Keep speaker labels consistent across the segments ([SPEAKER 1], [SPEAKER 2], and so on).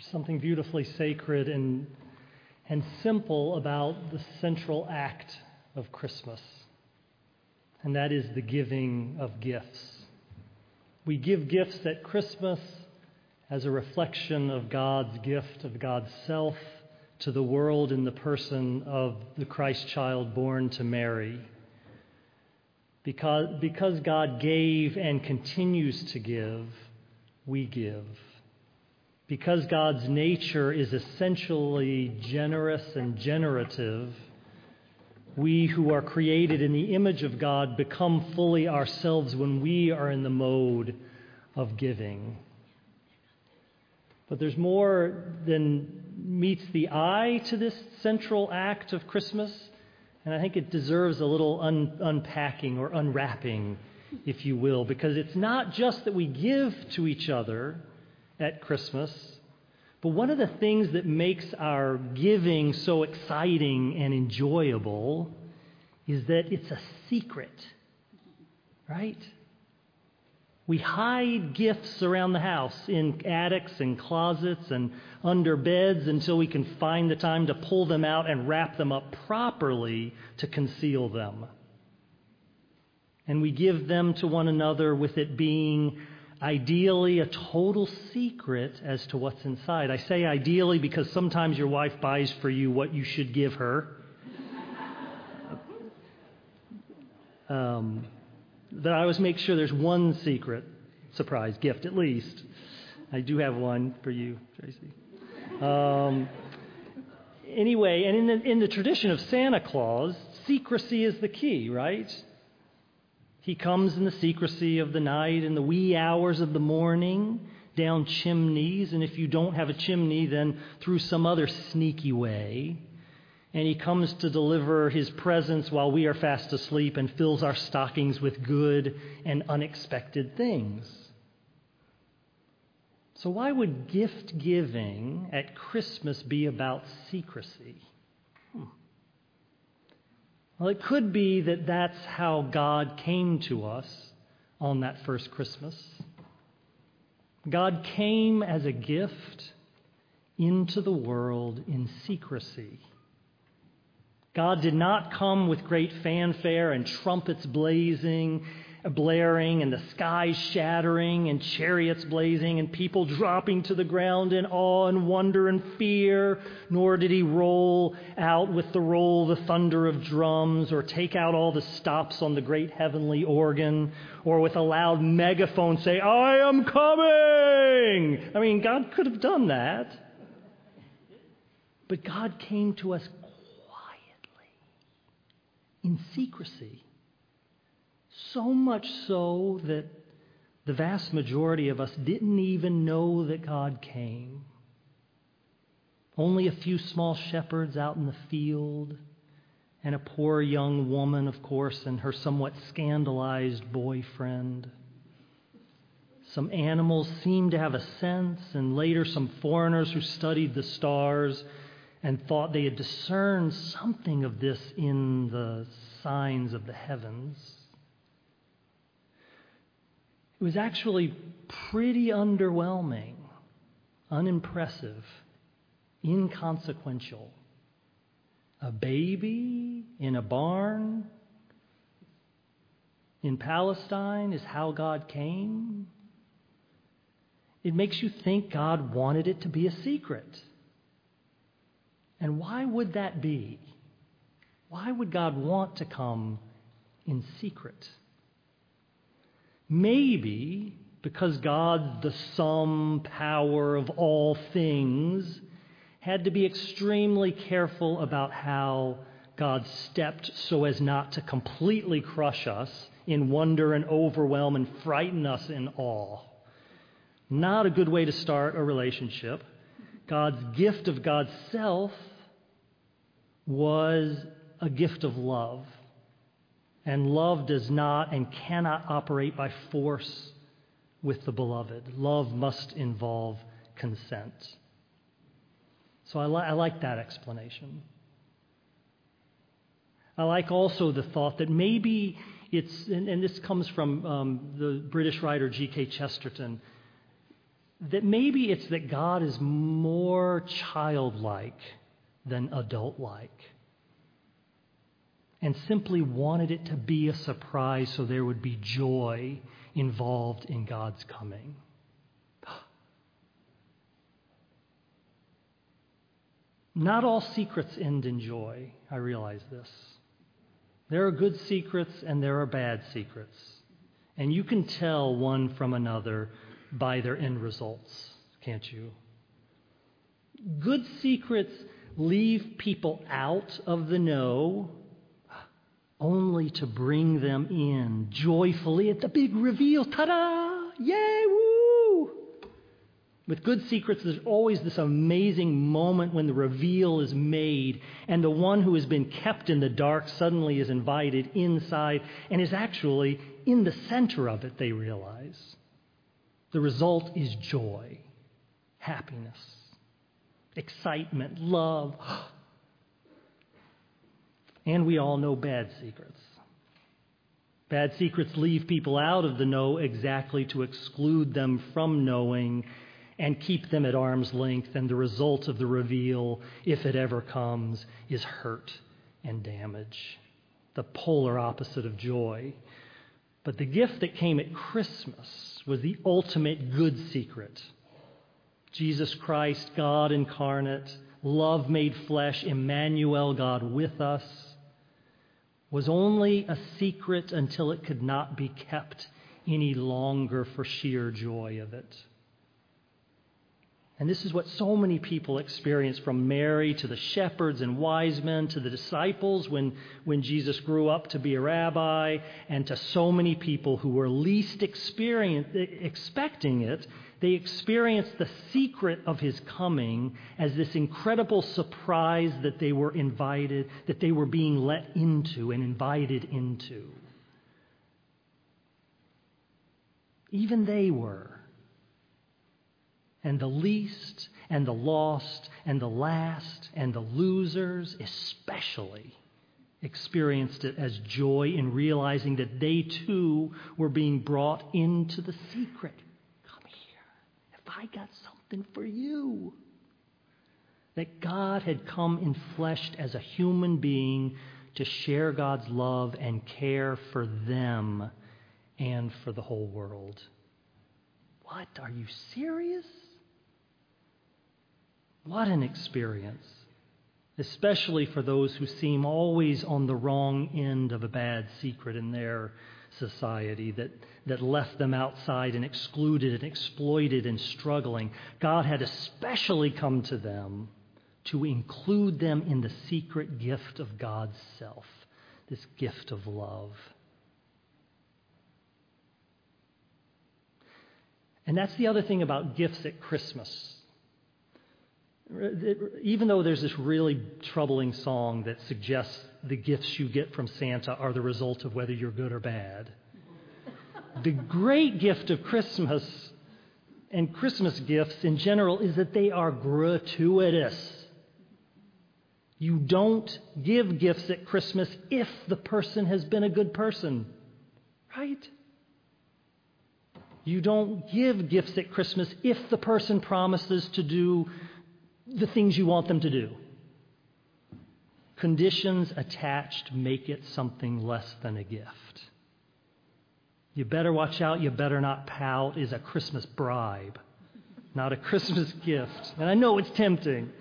[SPEAKER 1] something beautifully sacred and simple about the central act of Christmas, and that is the giving of gifts. We give gifts at Christmas as a reflection of God's gift, of God's self to the world in the person of the Christ child born to Mary. Because God gave and continues to give, we give. Because God's nature is essentially generous and generative, we who are created in the image of God become fully ourselves when we are in the mode of giving. But there's more than meets the eye to this central act of Christmas, and I think it deserves a little unpacking or unwrapping, if you will, because it's not just that we give to each other at Christmas, but one of the things that makes our giving so exciting and enjoyable is that it's a secret, right? We hide gifts around the house in attics and closets and under beds until we can find the time to pull them out and wrap them up properly to conceal them. And we give them to one another with it being ideally a total secret as to what's inside. I say ideally because sometimes your wife buys for you what you should give her. That I always make sure there's one secret surprise gift, at least. I do have one for you, Tracy. Anyway, and in the tradition of Santa Claus, secrecy is the key, right? He comes in the secrecy of the night, in the wee hours of the morning, down chimneys, and if you don't have a chimney, then through some other sneaky way. And he comes to deliver his presents while we are fast asleep and fills our stockings with good and unexpected things. So why would gift giving at Christmas be about secrecy? Well, it could be that that's how God came to us on that first Christmas. God came as a gift into the world in secrecy. God did not come with great fanfare and trumpets blaring and the skies shattering and chariots blazing and people dropping to the ground in awe and wonder and fear, nor did he roll out with the thunder of drums or take out all the stops on the great heavenly organ or with a loud megaphone say, "I am coming!" I mean, God could have done that. But God came to us in secrecy. So much so that the vast majority of us didn't even know that God came. Only a few small shepherds out in the field, and a poor young woman, of course, and her somewhat scandalized boyfriend. Some animals seemed to have a sense, and later some foreigners who studied the stars and thought they had discerned something of this in the signs of the heavens. It was actually pretty underwhelming, unimpressive, inconsequential. A baby in a barn in Palestine is how God came. It makes you think God wanted it to be a secret. And why would that be? Why would God want to come in secret? Maybe because God, the sum power of all things, had to be extremely careful about how God stepped so as not to completely crush us in wonder and overwhelm and frighten us in awe. Not a good way to start a relationship. God's gift of God's self was a gift of love. And love does not and cannot operate by force with the beloved. Love must involve consent. So I like that explanation. I like also the thought that maybe it's, and this comes from the British writer G.K. Chesterton, that maybe it's that God is more childlike than adult-like, and simply wanted it to be a surprise so there would be joy involved in God's coming. Not all secrets end in joy. I realize this. There are good secrets and there are bad secrets. And you can tell one from another by their end results, can't you? Good secrets leave people out of the know only to bring them in joyfully at the big reveal. Ta-da! Yay! Woo! With good secrets, there's always this amazing moment when the reveal is made and the one who has been kept in the dark suddenly is invited inside and is actually in the center of it, they realize. The result is joy, happiness, excitement, love. And we all know bad secrets. Bad secrets leave people out of the know exactly to exclude them from knowing and keep them at arm's length, and the result of the reveal, if it ever comes, is hurt and damage, the polar opposite of joy. But the gift that came at Christmas was the ultimate good secret. Jesus Christ, God incarnate, love made flesh, Emmanuel, God with us, was only a secret until it could not be kept any longer for sheer joy of it. And this is what so many people experience, from Mary to the shepherds and wise men to the disciples when Jesus grew up to be a rabbi, and to so many people who were least expecting it. They experienced the secret of his coming as this incredible surprise that they were invited, that they were being let into and invited into. Even they were. And the least, and the lost, and the last, and the losers especially experienced it as joy in realizing that they too were being brought into the secret. Come here, if I got something for you. That God had come enfleshed as a human being to share God's love and care for them and for the whole world. What? Are you serious? What an experience, especially for those who seem always on the wrong end of a bad secret in their society that left them outside and excluded and exploited and struggling. God had especially come to them to include them in the secret gift of God's self, this gift of love. And that's the other thing about gifts at Christmas. Even though there's this really troubling song that suggests the gifts you get from Santa are the result of whether you're good or bad, the great gift of Christmas and Christmas gifts in general is that they are gratuitous. You don't give gifts at Christmas if the person has been a good person, right? You don't give gifts at Christmas if the person promises to do the things you want them to do. Conditions attached make it something less than a gift. You better watch out, you better not pout is a Christmas bribe, not a Christmas gift. And I know it's tempting.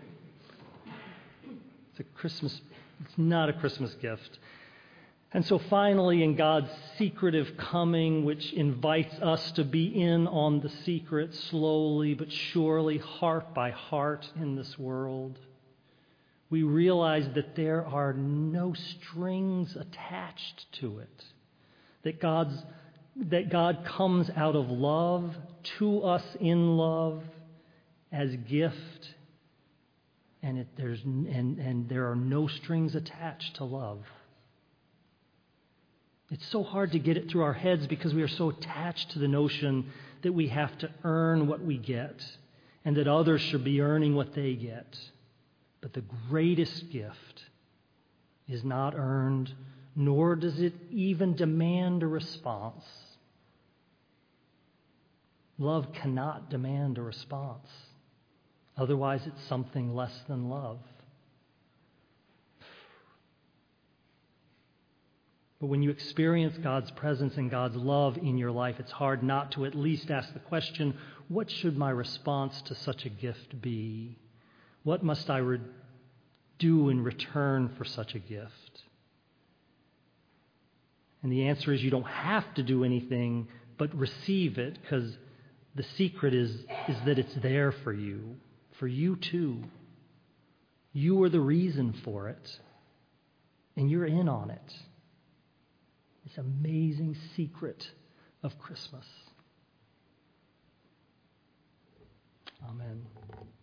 [SPEAKER 1] It's not a Christmas gift. And so finally, in God's secretive coming, which invites us to be in on the secret slowly but surely, heart by heart in this world, we realize that there are no strings attached to it. That God comes out of love to us in love as gift, and there are no strings attached to love. It's so hard to get it through our heads because we are so attached to the notion that we have to earn what we get and that others should be earning what they get. But the greatest gift is not earned, nor does it even demand a response. Love cannot demand a response. Otherwise, it's something less than love. But when you experience God's presence and God's love in your life, it's hard not to at least ask the question, what should my response to such a gift be? What must I do in return for such a gift? And the answer is you don't have to do anything but receive it, because the secret is that it's there for you too. You are the reason for it, and you're in on it. This amazing secret of Christmas. Amen.